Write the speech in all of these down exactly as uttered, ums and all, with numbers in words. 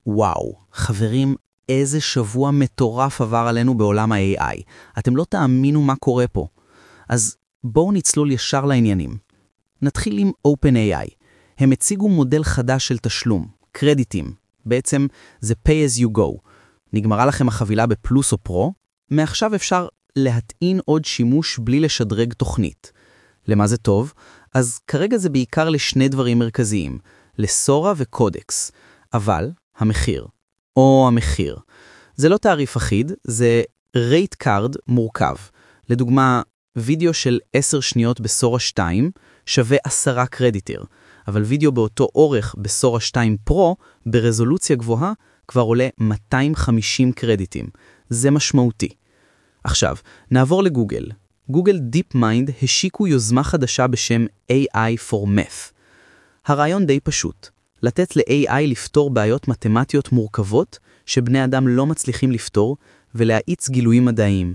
וואו, חברים, איזה שבוע מטורף עבר עלינו בעולם ה-איי איי. אתם לא תאמינו מה קורה פה. אז בואו נצלול ישר לעניינים. נתחיל עם OpenAI. הם הציגו מודל חדש של תשלום, קרדיטים. בעצם זה pay as you go. נגמרה לכם החבילה בפלוס או פרו, מעכשיו אפשר להטעין עוד שימוש בלי לשדרג תוכנית. למה זה טוב? אז כרגע זה בעיקר לשני דברים מרכזיים, לסורה וקודקס. אבל המחיר, או המחיר, זה לא תעריף אחיד, זה rate card מורכב. לדוגמה, וידאו של עשר שניות בסורה שתיים שווה עשרה קרדיטר, אבל וידאו באותו אורך בסורה שתיים פרו, ברזולוציה גבוהה, כבר עולה מאתיים וחמישים קרדיטים. זה משמעותי. עכשיו, נעבור לגוגל. גוגל DeepMind השיקו יוזמה חדשה בשם איי איי for Math. הרעיון די פשוט. לתת ל-איי איי לפתור בעיות מתמטיות מורכבות שבני אדם לא מצליחים לפתור ולהאיץ גילויים מדעיים.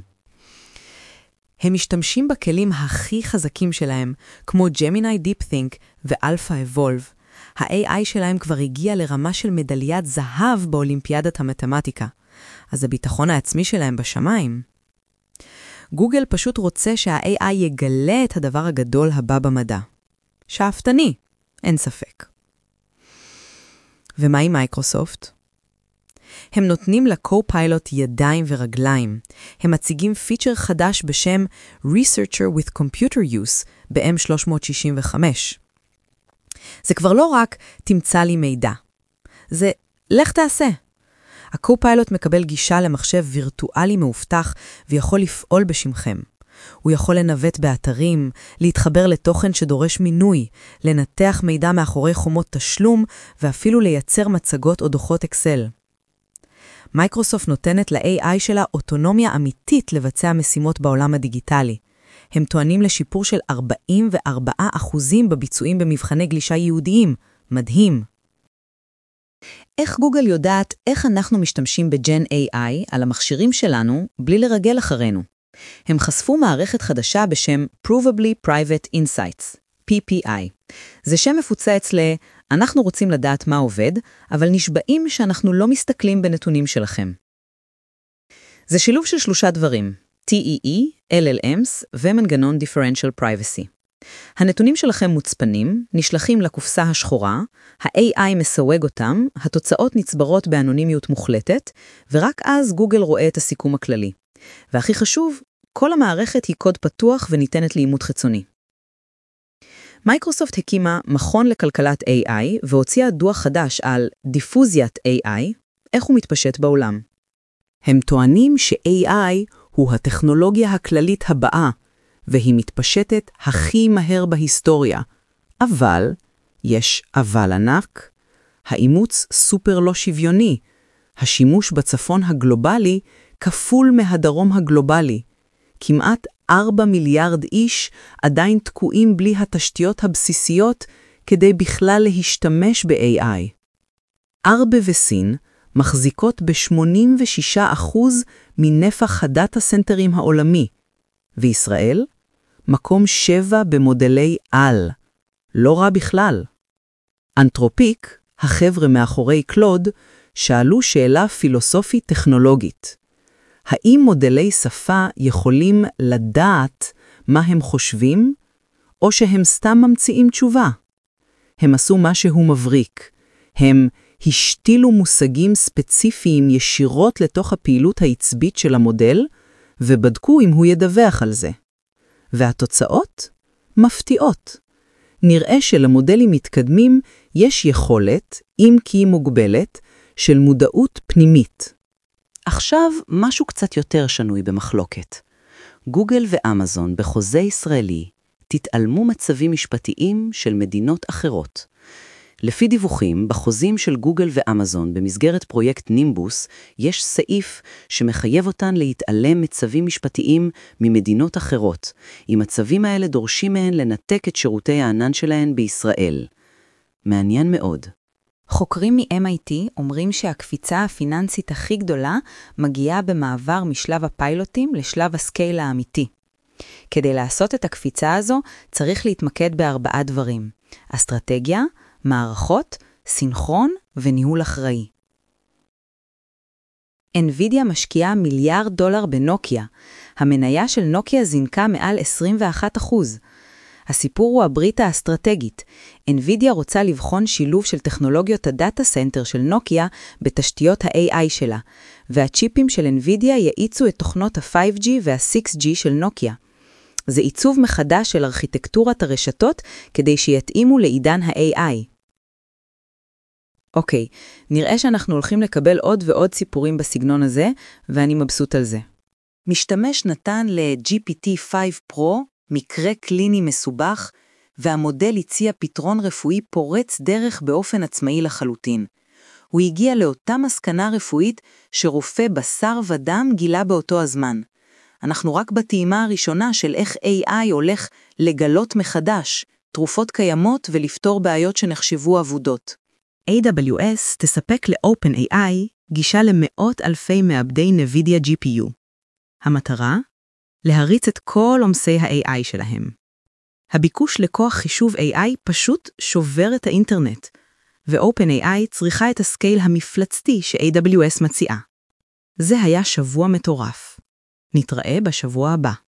הם משתמשים בכלים הכי חזקים שלהם, כמו Gemini DeepThink ו-Alpha Evolve. ה-איי איי שלהם כבר הגיע לרמה של מדליית זהב באולימפיאדת המתמטיקה. אז הביטחון העצמי שלהם בשמיים. גוגל פשוט רוצה שה-איי איי יגלה את הדבר הגדול הבא במדע. שאפתני, אין ספק. ומה עם מייקרוסופט? הם נותנים לקו-פיילוט ידיים ורגליים. הם מציגים פיצ'ר חדש בשם Researcher with Computer Use ב-אם שלוש מאות שישים וחמש. זה כבר לא רק תמצא לי מידע. זה לך תעשה. הקו-פיילוט מקבל גישה למחשב וירטואלי מאובטח ויכול לפעול בשמכם. הוא יכול לנווט באתרים, להתחבר לתוכן שדורש מינוי, לנתח מידע מאחורי חומות תשלום ואפילו לייצר מצגות או דוחות אקסל. מייקרוסופט נותנת ל-איי איי שלה אוטונומיה אמיתית לבצע משימות בעולם הדיגיטלי. הם טוענים לשיפור של ארבעים וארבעה אחוזים בביצועים במבחני גלישה יהודיים. מדהים. איך גוגל יודעת איך אנחנו משתמשים בג'ן איי איי על המכשירים שלנו בלי לרגל אחרינו? הם חשפו מערכת חדשה בשם Provably Private Insights, פי פי איי. זה שם מפוצץ ל, אנחנו רוצים לדעת מה עובד, אבל נשבעים שאנחנו לא מסתכלים בנתונים שלכם. זה שילוב של שלושה דברים, טי אי אי, אל אל אמס ומנגנון Differential Privacy. הנתונים שלכם מוצפנים, נשלחים לקופסה השחורה, ה-איי איי מסווג אותם, התוצאות נצברות באנונימיות מוחלטת, ורק אז גוגל רואה את הסיכום הכללי. והכי חשוב, כל המערכת היא קוד פתוח וניתנת לאימות חיצוני. מייקרוסופט הקימה מכון לכלכלת איי איי והוציאה דוח חדש על דיפוזיית איי איי, איך הוא מתפשט בעולם. הם טוענים ש-איי איי הוא הטכנולוגיה הכללית הבאה, והיא מתפשטת הכי מהר בהיסטוריה. אבל, יש אבל ענק, האימוץ סופר לא שוויוני, השימוש בצפון הגלובלי כפול מהדרום הגלובלי. כמעט ארבע מיליארד איש עדיין תקועים בלי התשתיות הבסיסיות כדי בכלל להשתמש ב-איי איי. ארבע וסין מחזיקות ב-שמונים ושישה אחוז מנפח הדאטה סנטרים העולמי, וישראל מקום שבע במודלי על. לא רע בכלל. אנתרופיק, החבר'ה מאחורי קלוד, שאלו שאלה פילוסופית טכנולוגית. האם מודלי שפה יכולים לדעת מה הם חושבים, או שהם סתם ממציאים תשובה? הם עשו משהו מבריק. הם השתילו מושגים ספציפיים ישירות לתוך הפעילות העצבית של המודל, ובדקו אם הוא ידווח על זה. והתוצאות? מפתיעות. נראה שלמודלים מתקדמים יש יכולת, אם כי מוגבלת, של מודעות פנימית. עכשיו משהו קצת יותר שנוי במחלוקת. גוגל ואמזון בחוזה ישראלי תתעלמו מצבים משפטיים של מדינות אחרות. לפי דיווחים, בחוזים של גוגל ואמזון במסגרת פרויקט נימבוס, יש סעיף שמחייב אותן להתעלם מצבים משפטיים ממדינות אחרות, אם הצווים האלה דורשים מהן לנתק את שירותי הענן שלהן בישראל. מעניין מאוד. חוקרים מ-אם איי טי אומרים שהקפיצה הפיננסית הכי גדולה מגיעה במעבר משלב הפיילוטים לשלב הסקייל האמיתי. כדי לעשות את הקפיצה הזו צריך להתמקד בארבעה דברים: אסטרטגיה, מערכות, סינכרון וניהול אחראי. NVIDIA משקיעה מיליארד דולר בנוקיה. המניה של נוקיה זינקה מעל עשרים ואחד אחוז. הסיפור הוא הברית האסטרטגית. NVIDIA רוצה לבחון שילוב של טכנולוגיות הדאטה סנטר של נוקיה בתשתיות ה-איי איי שלה, והצ'יפים של NVIDIA יאיצו את תוכנות ה-פייב ג'י וה-סיקס ג'י של נוקיה. זה עיצוב מחדש של ארכיטקטורת הרשתות כדי שיתאימו לעידן ה-איי איי. אוקיי, נראה שאנחנו הולכים לקבל עוד ועוד סיפורים בסגנון הזה, ואני מבסוט על זה. משתמש נתן ל-ג'י פי טי פייב פרו מקרה קליני מסובך, והמודל הציע פתרון רפואי פורץ דרך באופן עצמאי לחלוטין. הוא הגיע לאותה מסקנה רפואית שרופא בשר ודם גילה באותו הזמן. אנחנו רק בטעימה הראשונה של איך איי איי הולך לגלות מחדש, תרופות קיימות ולפתור בעיות שנחשבו עבודות. איי דאבליו אס תספק ל-OpenAI גישה למאות אלפי מעבדי NVIDIA ג'י פי יו. המטרה? להריץ את כל עומסי ה-איי איי שלהם. הביקוש לכוח חישוב איי איי פשוט שובר את האינטרנט, ו-OpenAI צריכה את הסקייל המפלצתי ש-איי דאבליו אס מציעה. זה היה שבוע מטורף. נתראה בשבוע הבא.